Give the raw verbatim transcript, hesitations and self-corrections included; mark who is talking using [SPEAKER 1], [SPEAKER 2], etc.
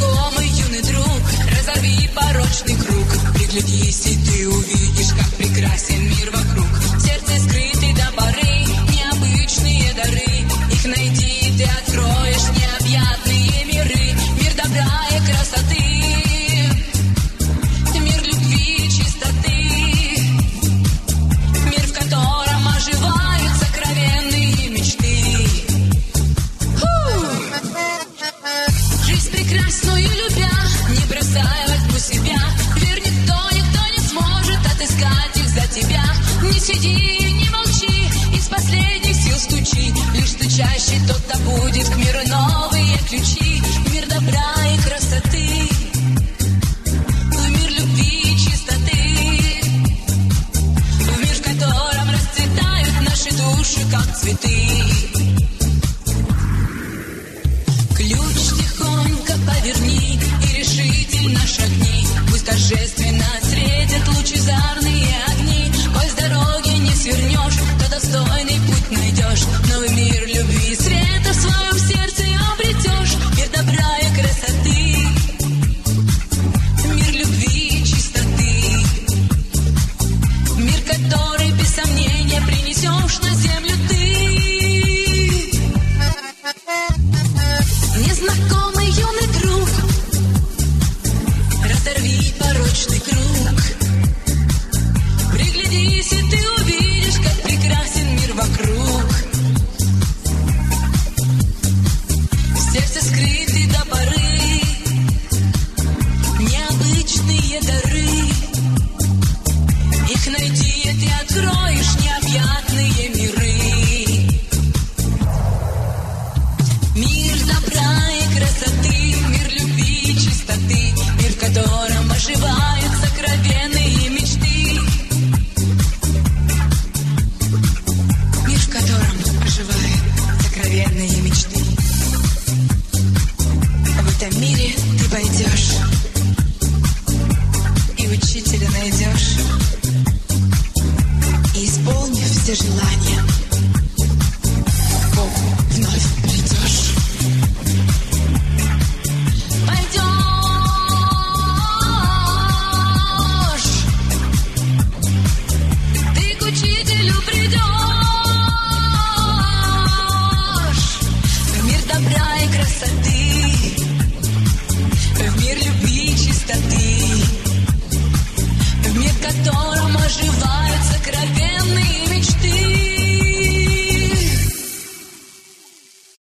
[SPEAKER 1] Незнакомый юный друг, разорви порочный круг. Приглядись, и ты увидишь, как прекрасен мир вокруг. В сердце скрыты до поры необычные дары. Их найди, ты откроешь необъятные миры. Мир добра и красоты, мир любви и чистоты, мир, в котором оживают сокровенные мечты. Фу! Жизнь прекрасную любя, не бросай во тьму себя. Верь, никто, никто не сможет отыскать их за тебя. Не сиди, не молчи, из последних сил стучи. Лишь стучащий тот добудет к миру новые ключи. Мир добра и красоты, в мир любви и чистоты, в мир, в котором расцветают наши души, как цветы. Ключ тихонько поверни и решительно шагни. Пусть торжественно светят лучезарные огни. Ой, с дороги не свернешь, то достойный путь найдешь. Новый мир любви и света в своем сердце обретешь. Мир добра и красоты, мир любви и чистоты, мир, который без сомнения принесешь на землю ты. Незнакомый юный друг, разорви порочный круг. Приглядись, и ты увидишь, как прекрасен мир вокруг. В сердце скрыты до поры необычные дары. Их найди, и ты откроешь необъятные миры. Мир добра и красоты, мир любви и чистоты, мир, в котором оживают сокровенные мечты. Мир, в котором оживают сокровенные мечты. В этом мире ты пойдешь и учителя найдешь, и, исполнив все желания,